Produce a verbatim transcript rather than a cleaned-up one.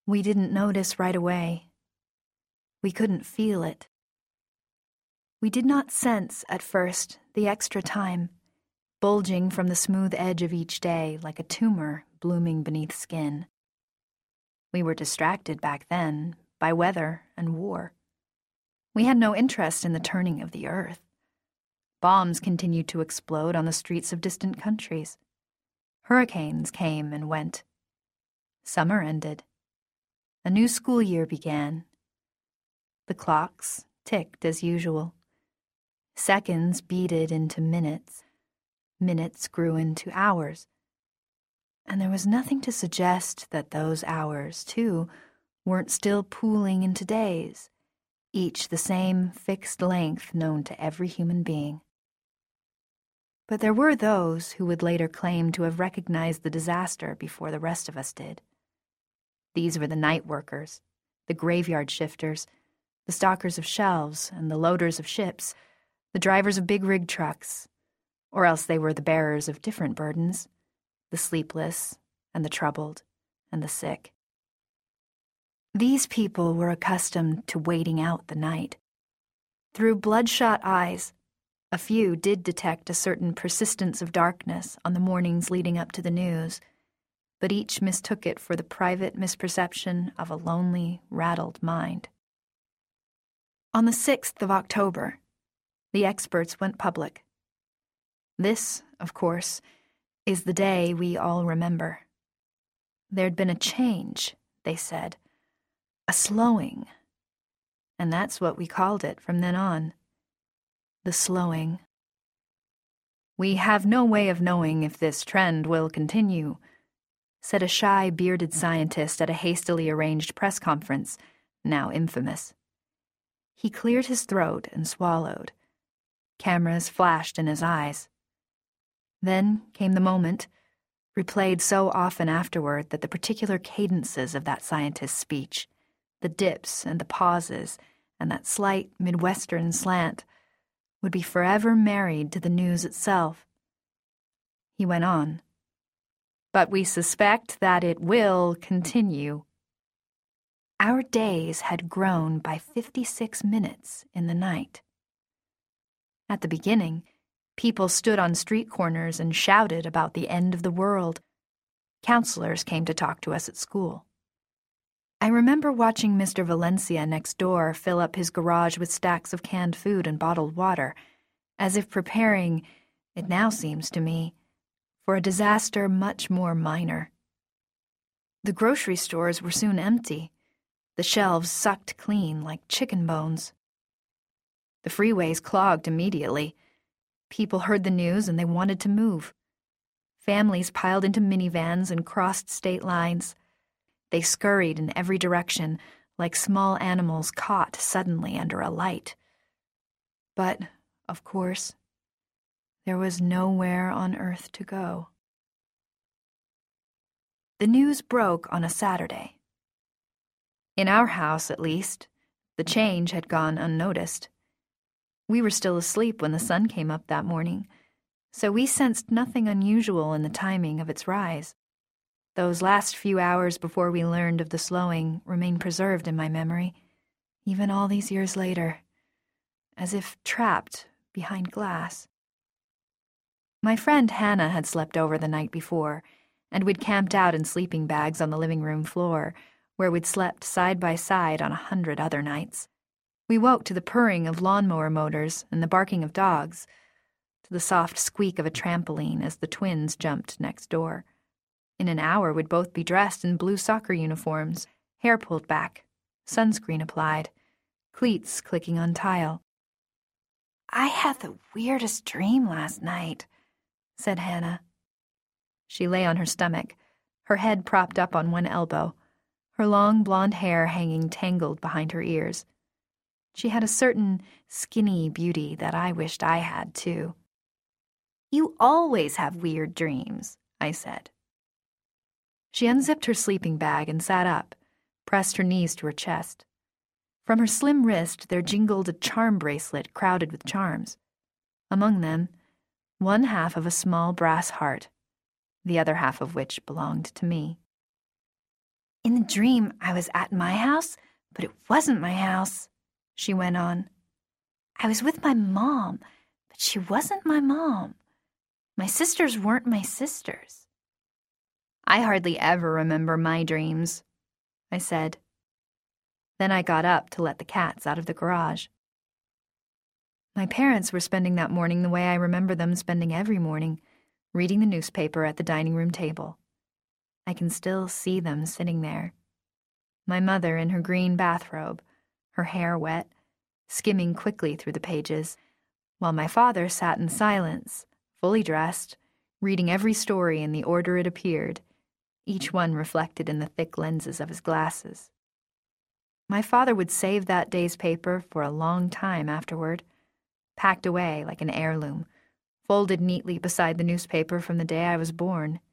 We didn't notice right away. We couldn't feel it. We did not sense, at first, the extra time, bulging from the smooth edge of each day like a tumor blooming beneath skin. We were distracted back then by weather and war. We had no interest in the turning of the earth. Bombs continued to explode on the streets of distant countries. Hurricanes came and went. Summer ended. A new school year began. The clocks ticked as usual. Seconds beaded into minutes. Minutes grew into hours. And there was nothing to suggest that those hours, too, weren't still pooling into days, each the same fixed length known to every human being. But there were those who would later claim to have recognized the disaster before the rest of us did. These were the night workers, the graveyard shifters, the stockers of shelves and the loaders of ships, the drivers of big rig trucks, or else they were the bearers of different burdens, the sleepless and the troubled and the sick. These people were accustomed to waiting out the night. Through bloodshot eyes, a few did detect a certain persistence of darkness on the mornings leading up to the news, but each mistook it for the private misperception of a lonely, rattled mind. On the sixth of October, the experts went public. This, of course, is the day we all remember. There'd been a change, they said, a slowing, and that's what we called it from then on. The slowing. We have no way of knowing if this trend will continue, said a shy, bearded scientist at a hastily arranged press conference, now infamous. He cleared his throat and swallowed. Cameras flashed in his eyes. Then came the moment, replayed so often afterward that the particular cadences of that scientist's speech, the dips and the pauses, and that slight Midwestern slant, would be forever married to the news itself. He went on. But we suspect that it will continue. Our days had grown by fifty-six minutes in the night. At the beginning, people stood on street corners and shouted about the end of the world. Counselors came to talk to us at school. I remember watching Mister Valencia next door fill up his garage with stacks of canned food and bottled water, as if preparing, it now seems to me, for a disaster much more minor. The grocery stores were soon empty, the shelves sucked clean like chicken bones. The freeways clogged immediately. People heard the news and they wanted to move. Families piled into minivans and crossed state lines. They scurried in every direction, like small animals caught suddenly under a light. But, of course, there was nowhere on earth to go. The news broke on a Saturday. In our house, at least, the change had gone unnoticed. We were still asleep when the sun came up that morning, so we sensed nothing unusual in the timing of its rise. Those last few hours before we learned of the slowing remain preserved in my memory, even all these years later, as if trapped behind glass. My friend Hannah had slept over the night before, and we'd camped out in sleeping bags on the living room floor, where we'd slept side by side on a hundred other nights. We woke to the purring of lawnmower motors and the barking of dogs, to the soft squeak of a trampoline as the twins jumped next door. In an hour, we'd both be dressed in blue soccer uniforms, hair pulled back, sunscreen applied, cleats clicking on tile. "I had the weirdest dream last night," said Hannah. She lay on her stomach, her head propped up on one elbow, her long blonde hair hanging tangled behind her ears. She had a certain skinny beauty that I wished I had, too. "You always have weird dreams," I said. She unzipped her sleeping bag and sat up, pressed her knees to her chest. From her slim wrist there jingled a charm bracelet crowded with charms. Among them, one half of a small brass heart, the other half of which belonged to me. In the dream, I was at my house, but it wasn't my house, she went on. I was with my mom, but she wasn't my mom. My sisters weren't my sisters. I hardly ever remember my dreams, I said. Then I got up to let the cats out of the garage. My parents were spending that morning the way I remember them spending every morning, reading the newspaper at the dining room table. I can still see them sitting there. My mother in her green bathrobe, her hair wet, skimming quickly through the pages, while my father sat in silence, fully dressed, reading every story in the order it appeared, each one reflected in the thick lenses of his glasses. My father would save that day's paper for a long time afterward, packed away like an heirloom, folded neatly beside the newspaper from the day I was born.